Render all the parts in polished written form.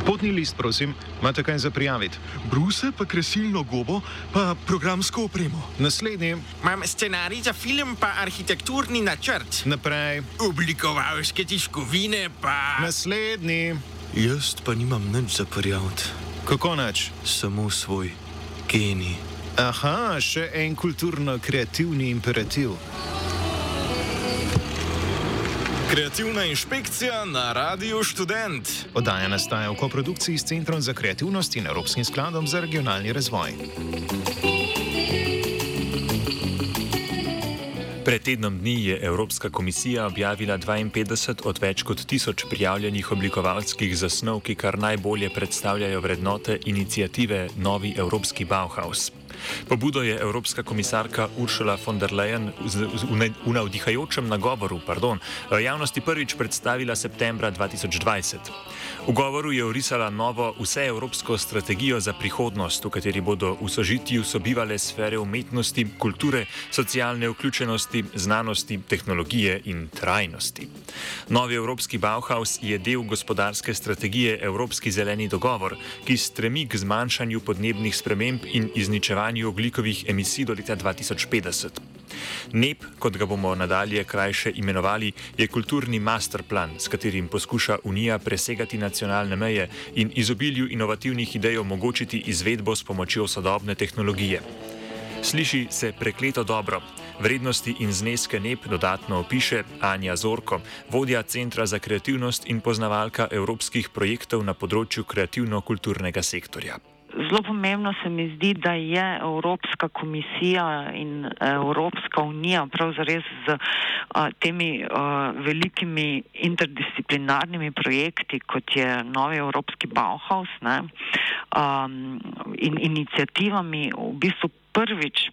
Potni list, prosim, imate kaj za prijaviti? Bruse, pa kresilno gobo, pa programsko opremo. Naslednji. Imam scenarij za film, pa arhitekturni načrt. Naprej. Oblikovalske tiskovine, pa... Naslednji. Jaz pa nimam nič za prijaviti. Kako nič? Samo svoj genij. Aha, še en kulturno-kreativni imperativ. Kreativna inšpekcija na Radiu Študent. Oddaja nastaja v koprodukciji s Centrom za kreativnost in Evropskim skladom za regionalni razvoj. Pred tednom dni je Evropska komisija objavila 52 od več kot 1000 prijavljenih oblikovalskih zasnov, ki kar najbolje predstavljajo vrednote iniciative Novi Evropski Bauhaus. Pobudo je evropska komisarka Ursula von der Leyen v navdihajočem nagovoru javnosti prvič predstavila septembra 2020. V govoru je orisala novo vseevropsko strategijo za prihodnost, v kateri bodo v sožitju sobivale sfere umetnosti, kulture, socialne vključenosti, znanosti, tehnologije in trajnosti. Novi Evropski Bauhaus je del gospodarske strategije Evropski zeleni dogovor, ki stremi k zmanjšanju podnebnih sprememb in izničevanju ogljikovih emisij do leta 2050. NEP, kot ga bomo nadalje krajše imenovali, je kulturni masterplan, s katerim poskuša Unija presegati nacionalne meje in izobilju inovativnih idej omogočiti izvedbo s pomočjo sodobne tehnologije. Sliši se prekleto dobro. Vrednosti in zneske NEP dodatno opiše Anja Zorko, vodja Centra za kreativnost in poznavalka evropskih projektov na področju kreativno-kulturnega sektorja. Zelo pomembno se mi zdi, da je Evropska komisija in Evropska unija pravzaprav z temi velikimi interdisciplinarnimi projekti, kot je Novi Evropski Bauhaus, in iniciativami v bistvu prvič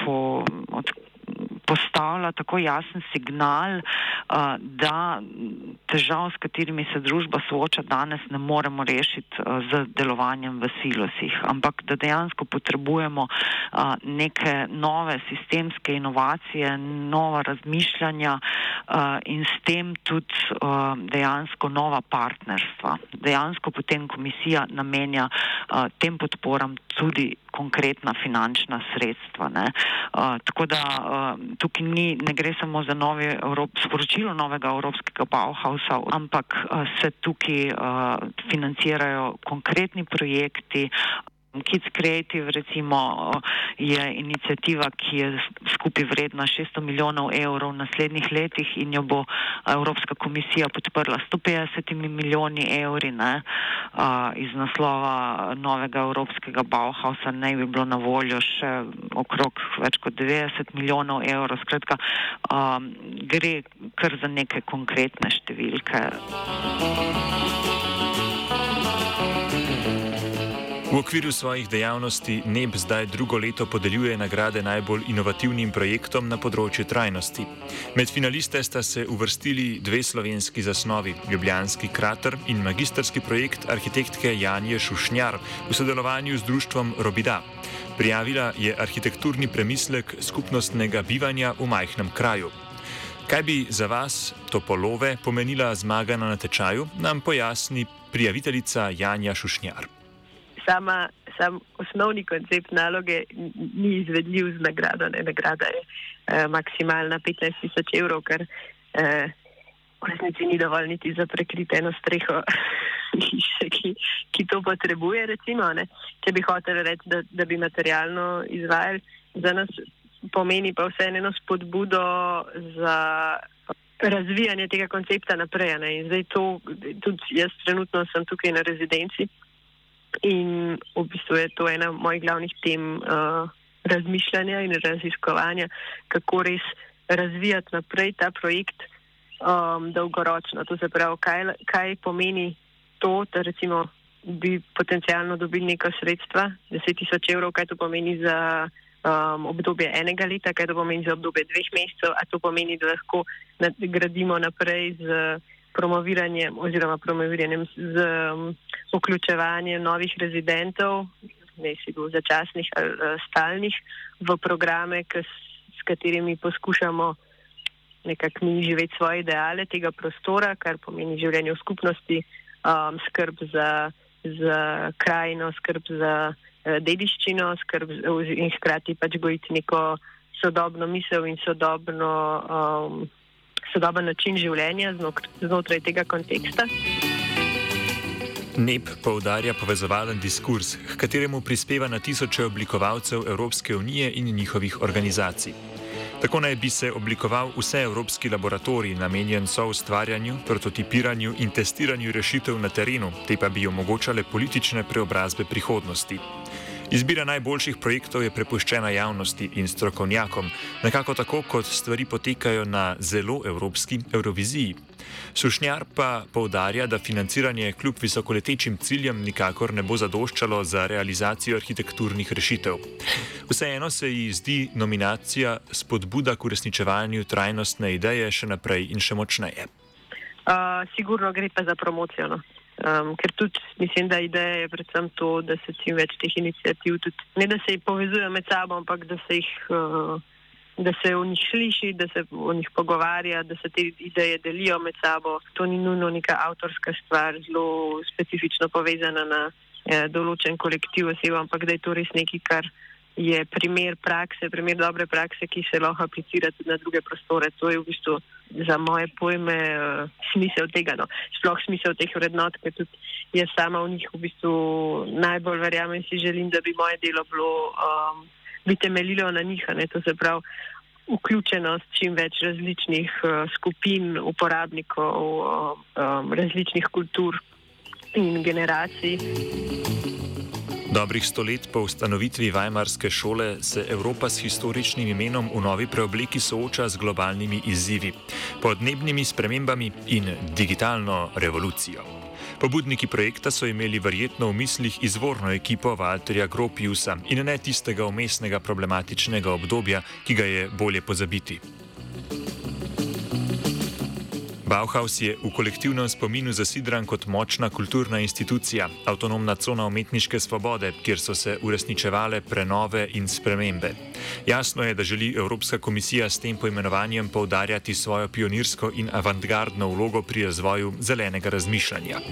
postavlja tako jasen signal, da težav, s katerimi se družba sooča danes, ne moremo rešiti z delovanjem v silosih, ampak da dejansko potrebujemo neke nove sistemske inovacije, nova razmišljanja in s tem tudi dejansko nova partnerstva. Dejansko potem komisija namenja tem podporam tudi konkretna finančna sredstva. Tako da tukaj ne gre samo za sporočilo novega Evropskega Bauhausa, ampak se tukaj financirajo konkretni projekti. Kids Creative recimo je iniciativa, ki je skupaj vredna 600 milijonov evrov v naslednjih letih in jo bo Evropska komisija podprla 150 milijoni evri. Iz naslova novega Evropskega Bauhausa naj bi bilo na voljo še okrog več kot 90 milijonov evrov. Skratka, gre kar za neke konkretne številke. V okviru svojih dejavnosti NEP zdaj drugo leto podeljuje nagrade najbolj inovativnim projektom na področju trajnosti. Med finaliste sta se uvrstili dve slovenski zasnovi, ljubljanski krater in magistrski projekt arhitektke Janje Šušnjar v sodelovanju z društvom Robida. Prijavila je arhitekturni premislek skupnostnega bivanja v majhnem kraju. Kaj bi za vas, topolove, pomenila zmaga na natečaju, nam pojasni prijaviteljica Janja Šušnjar. Sam osnovni koncept naloge ni izvedljiv z nagrado. Nagrada je maksimalna 15.000 evrov, kar v resnici ni dovolj niti za prekriti eno streho hiše, ki to potrebuje, recimo. Če bi hoteli reči, da bi materialno izvajali, za nas pomeni pa vseeno eno spodbudo za razvijanje tega koncepta naprej. In zdaj tudi jaz trenutno sem tukaj na rezidenci. In v bistvu je to ena mojih glavnih tem razmišljanja in raziskovanja, kako res razvijati naprej ta projekt dolgoročno. To se pravi, kaj pomeni to, da recimo bi potencialno dobili neka sredstva, 10.000 evrov, kaj to pomeni za obdobje enega leta, kaj to pomeni za obdobje 2 mesecev, a to pomeni, da lahko gradimo naprej z promoviranjem z vključevanjem novih rezidentov, ne si bo začasnih ali stalnih, v programe, s katerimi poskušamo nekako mi živeti svoje ideale tega prostora, kar pomeni življenje v skupnosti, skrb za za krajino, skrb za dediščino, in hkrati pač gojiti neko sodobno misel in sodoben način življenja znotraj tega konteksta. NEP poudarja povezovalen diskurs, h kateremu prispeva na tisoče oblikovalcev Evropske unije in njihovih organizacij. Tako naj bi se oblikoval vseevropski laboratorij, namenjen soustvarjanju, prototipiranju in testiranju rešitev na terenu, te pa bi omogočale politične preobrazbe prihodnosti. Izbira najboljših projektov je prepuščena javnosti in strokovnjakom, nekako tako, kot stvari potekajo na zelo evropski Evroviziji. Sušnjar pa poudarja, da financiranje kljub visokoletečim ciljem nikakor ne bo zadoščalo za realizacijo arhitekturnih rešitev. Vseeno se ji zdi nominacija spodbuda k uresničevanju trajnostne ideje še naprej in še močneje. Sigurno gre pa za promocijo, no. Ker tudi mislim, da ideja je predvsem to, da se čim več teh iniciativ tudi, ne da se jih povezujejo med sabo, ampak da se o njih sliši, da se o njih pogovarja, da se te ideje delijo med sabo. To ni nujno neka avtorska stvar, zelo specifično povezana na določen kolektiv oseb, ampak da je to res nekaj, kar je primer dobre prakse, ki se lahko aplicira tudi na druge prostore. To je v bistvu za moje pojme smisel tega, no. Sploh smisel teh vrednot, ker tudi jaz sama v njih v bistvu najbolj verjamem in si želim, da bi moje delo bi temeljilo na njih, ne. To se pravi vključenost čim več različnih skupin, uporabnikov, različnih kultur in generacij. Dobrih 100 let po ustanovitvi Weimarske šole se Evropa s historičnim imenom v novi preobleki sooča z globalnimi izzivi, podnebnimi spremembami in digitalno revolucijo. Pobudniki projekta so imeli verjetno v mislih izvorno ekipo Walterja Gropiusa in ne tistega vmesnega problematičnega obdobja, ki ga je bolje pozabiti. Bauhaus je v kolektivnem spominu zasidran kot močna kulturna institucija, avtonomna cona umetniške svobode, kjer so se uresničevale prenove in spremembe. Jasno je, da želi Evropska komisija s tem poimenovanjem poudarjati svojo pionirsko in avantgardno vlogo pri razvoju zelenega razmišljanja.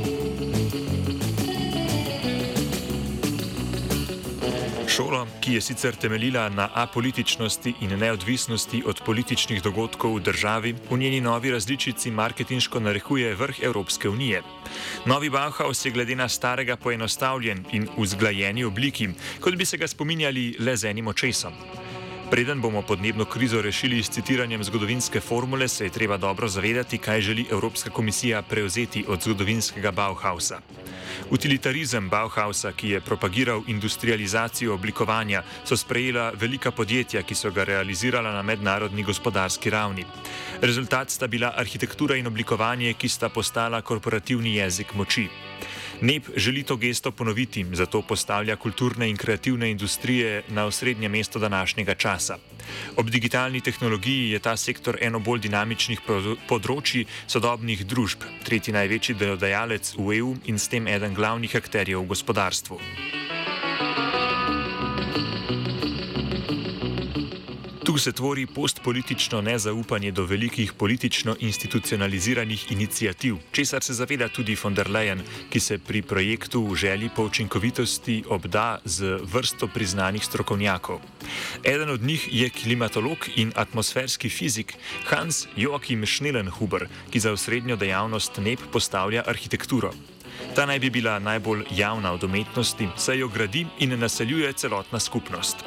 Šolo, ki je sicer temeljila na apolitičnosti in neodvisnosti od političnih dogodkov v državi, v njeni novi različici marketinško narekuje vrh Evropske unije. Novi Bauhaus je glede na starega poenostavljen in v zglajeni obliki, kot bi se ga spominjali le z enim očesom. Preden bomo podnebno krizo rešili s citiranjem zgodovinske formule, se je treba dobro zavedati, kaj želi Evropska komisija prevzeti od zgodovinskega Bauhausa. Utilitarizem Bauhausa, ki je propagiral industrializacijo oblikovanja, so sprejela velika podjetja, ki so ga realizirala na mednarodni gospodarski ravni. Rezultat sta bila arhitektura in oblikovanje, ki sta postala korporativni jezik moči. NEP želi to gesto ponoviti, zato postavlja kulturne in kreativne industrije na osrednje mesto današnjega časa. Ob digitalni tehnologiji je ta sektor eno bolj dinamičnih področij sodobnih družb, tretji največji delodajalec v EU in s tem eden glavnih akterjev v gospodarstvu. Tu se tvori postpolitično nezaupanje do velikih politično institucionaliziranih iniciativ, česar se zaveda tudi von der Leyen, ki se pri projektu v želji po učinkovitosti obda z vrsto priznanih strokovnjakov. Eden od njih je klimatolog in atmosferski fizik Hans Joachim Schnellenhuber, ki za osrednjo dejavnost NEP postavlja arhitekturo. Ta naj bi bila najbolj javna od umetnosti, saj jo gradi in naseljuje celotna skupnost.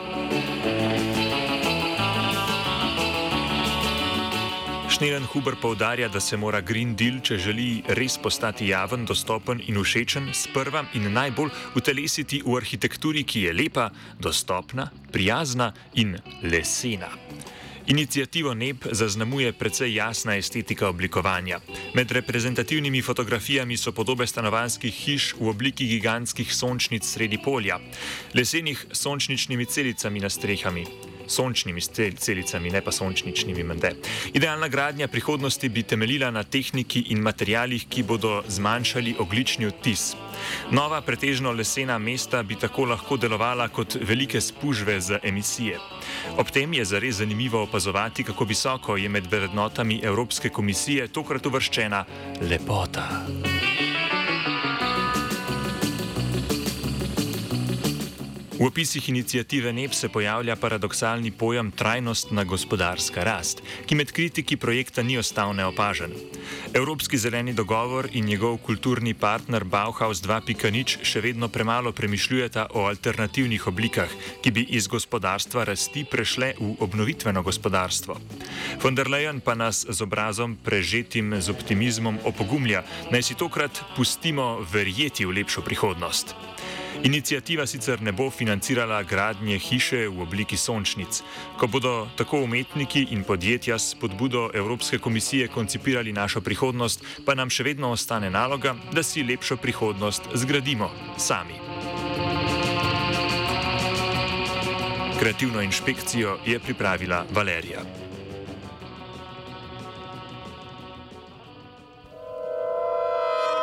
Schnellenhuber poudarja, da se mora Green Deal, če želi res postati javen, dostopen in všečen, sprva in najbolj utelesiti v arhitekturi, ki je lepa, dostopna, prijazna in lesena. Iniciativo NEP zaznamuje precej jasna estetika oblikovanja. Med reprezentativnimi fotografijami so podobe stanovanjskih hiš v obliki gigantskih sončnic sredi polja, lesenih sončničnimi celicami na strehami. Sončnimi celicami, ne pa sončničnimi mende. Idealna gradnja prihodnosti bi temeljila na tehniki in materialih, ki bodo zmanjšali ogljični odtis. Nova pretežno lesena mesta bi tako lahko delovala kot velike spužve za emisije. Ob tem je zares zanimivo opazovati, kako visoko je med vrednotami Evropske komisije tokrat uvrščena lepota. V opisih inicijative NEP se pojavlja paradoksalni pojem trajnostna gospodarska rast, ki med kritiki projekta ni ostal neopažen. Evropski zeleni dogovor in njegov kulturni partner Bauhaus 2.0 še vedno premalo premišljujeta o alternativnih oblikah, ki bi iz gospodarstva rasti prešle v obnovitveno gospodarstvo. Von der Leyen pa nas z obrazom prežetim z optimizmom opogumlja, naj si tokrat pustimo verjeti v lepšo prihodnost. Inicijativa sicer ne bo financirala gradnje hiše v obliki sončnic. Ko bodo tako umetniki in podjetja s spodbudo Evropske komisije koncipirali našo prihodnost, pa nam še vedno ostane naloga, da si lepšo prihodnost zgradimo sami. Kreativno inšpekcijo je pripravila Valerija.